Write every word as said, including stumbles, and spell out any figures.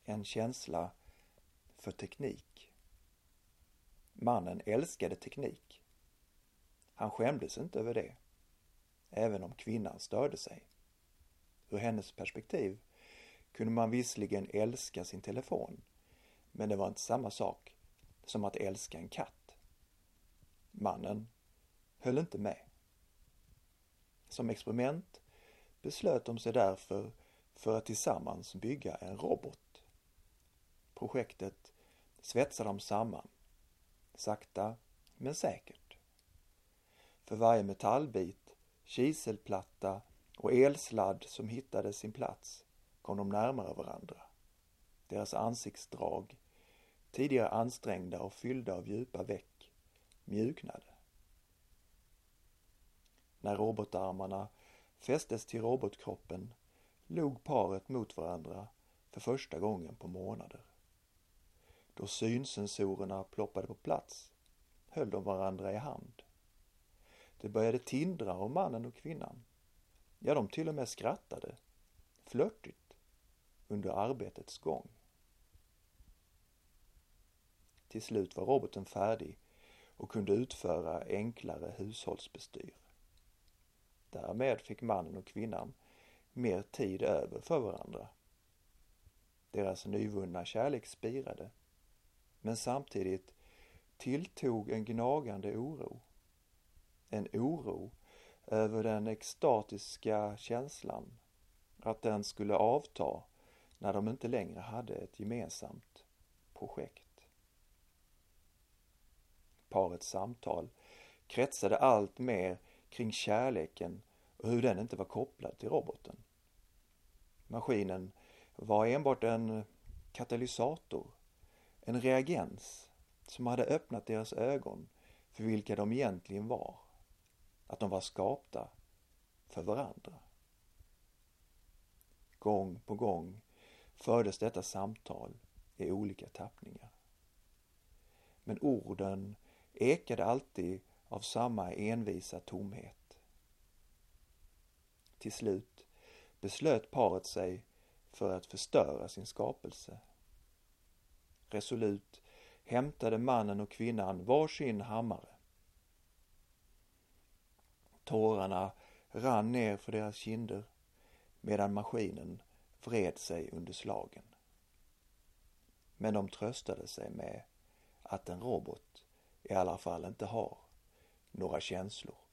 en känsla för teknik. Mannen älskade teknik. Han skämdes inte över det, även om kvinnan störde sig. Ur hennes perspektiv kunde man visserligen älska sin telefon, men det var inte samma sak som att älska en katt. Mannen höll inte med. Som experiment beslöt de sig därför för att tillsammans bygga en robot. Projektet svetsade de samman, sakta men säkert. För varje metallbit, kiselplatta och elsladd som hittade sin plats kom de närmare varandra. Deras ansiktsdrag, tidigare ansträngda och fyllda av djupa veck, mjuknade. När robotarmarna fästes till robotkroppen log paret mot varandra för första gången på månader. Då synsensorerna ploppade på plats höll de varandra i hand. Det började tindra om mannen och kvinnan. Ja, de till och med skrattade, flörtigt, under arbetets gång. Till slut var roboten färdig och kunde utföra enklare hushållsbestyr. Därmed fick mannen och kvinnan mer tid över för varandra. Deras nyvunna kärlek spirade, men samtidigt tilltog en gnagande oro. En oro över den extatiska känslan att den skulle avta när de inte längre hade ett gemensamt projekt. Parets samtal kretsade allt mer kring kärleken och hur den inte var kopplad till roboten. Maskinen var enbart en katalysator, en reagens som hade öppnat deras ögon för vilka de egentligen var, att de var skapta för varandra. Gång på gång fördes detta samtal i olika tappningar. Men orden ekade alltid av samma envisa tomhet. Till slut beslöt paret sig för att förstöra sin skapelse. Resolut hämtade mannen och kvinnan varsin hammare. Tårarna rann ner för deras kinder medan maskinen vred sig under slagen. Men de tröstade sig med att en robot i alla fall inte har några känslor.